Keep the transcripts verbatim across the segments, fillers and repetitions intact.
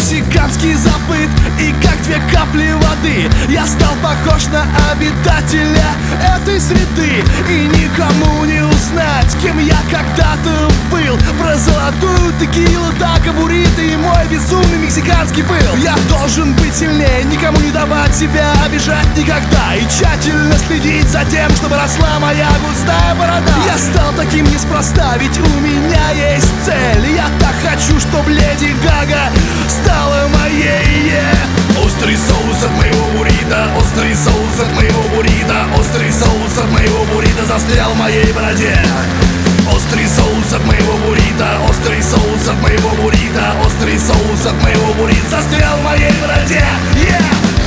мексиканский забыт, и как две капли воды я стал похож на обитателя этой среды. И никому не узнать, кем я когда-то был. Про золотую текилу, тако, буррито и мой безумный мексиканский пыл. Я должен быть сильнее, никому не давать себя обижать никогда, и тщательно следить за тем, чтобы росла моя густая борода. Я стал таким неспроста, ведь у меня есть цель. Я так хочу, чтоб Леди Гага стала моей, yeah. Острый соус от моего буррито, острый соус от моего буррито, острый соус от моего буррито застрял в моей бороде. Острый соус от моего буррито, острый соус от моего буррито, острый соус от моего буррито застрял в моей бороде, yeah.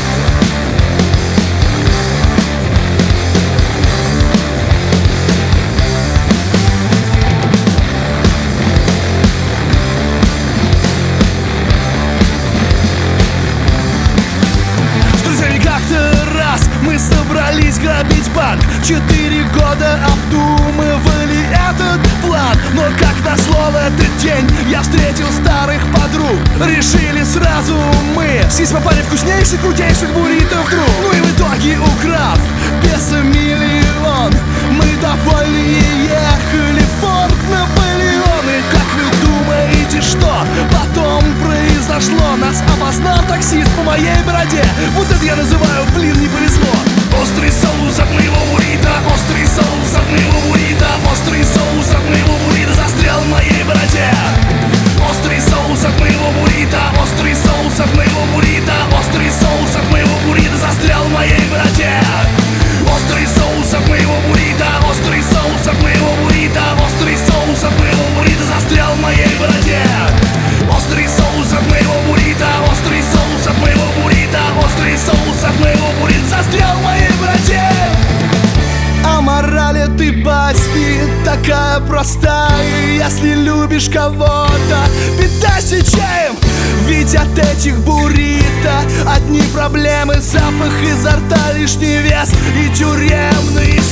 Мы собрались грабить банк. Четыре года обдумывали этот план. Но как назло в этот день я встретил старых подруг. Решили сразу мы съесть по паре вкуснейших, крутейших буррито вдруг. Ну и в итоге, украв песо миллион, мы довольны и ехали в Форт Наполеон. И как вы думаете, что потом произошло? Нас опознал таксист по моей бороде. Вот это я называю, блин, не повезло. Острый соус от моего буррито, острый соус от моего буррито, острый соус от моего буррито застрял в моей бороде. Острый соус от моего буррито, острый соус от моего буррито, острый соус от моего буррито застрял в моей бороде. Острый соус от моего буррито, острый соус от моего буррито, острый соус от моего буррито застрял в моей бороде. Острый соус от моего буррито, острый соус от моего буррито, острый соус от моего буррито застрял в моей бороде. А мораль этой басни такая простая: если любишь кого-то, питайся чаем. Ведь от этих буррито одни проблемы, запах изо рта, лишний вес и тюремный